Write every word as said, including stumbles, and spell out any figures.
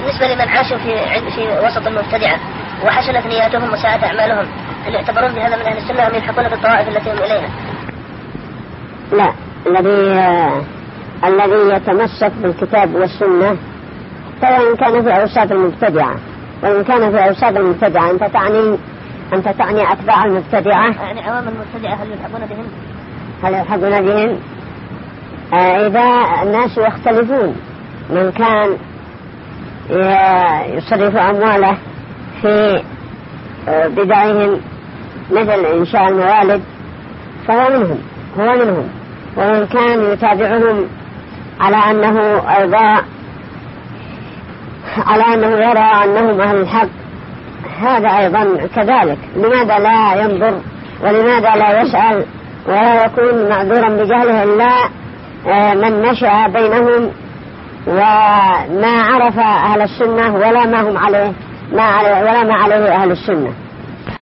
بالنسبة لمن عاشوا في في وسط المبتدعة وحسنت نياتهم وساءت أعمالهم، هل يعتبرون بهذا من أهل السنة أم يلحقون بالطوائف التي هم إليها؟ لا، الذي الذي يتمسك بالكتاب والسنة سواء كان في أوساط المبتدعة وإن كان في أوساط المبتدعة. أنت تعني أنت تعني أتباع المبتدعة، يعني عوام المبتدعة هل يلحقون بهم؟ هل يلحقون بهم؟ آه إذا الناس يختلفون، من كان يصرف أمواله في بدعهم مثل إنشاء الموالد فهو منهم هو منهم ومن كان يتابعهم على أنه أيضا على أنه يرى أنهم أهل الحق هذا أيضا كذلك. لماذا لا ينظر ولماذا لا يسأل ولا يكون معذورا بجهله إلا من نشأ بينهم وما عرف أهل السنة ولا ما هم عليه ما عليه ولا ما عليه أهل السنة.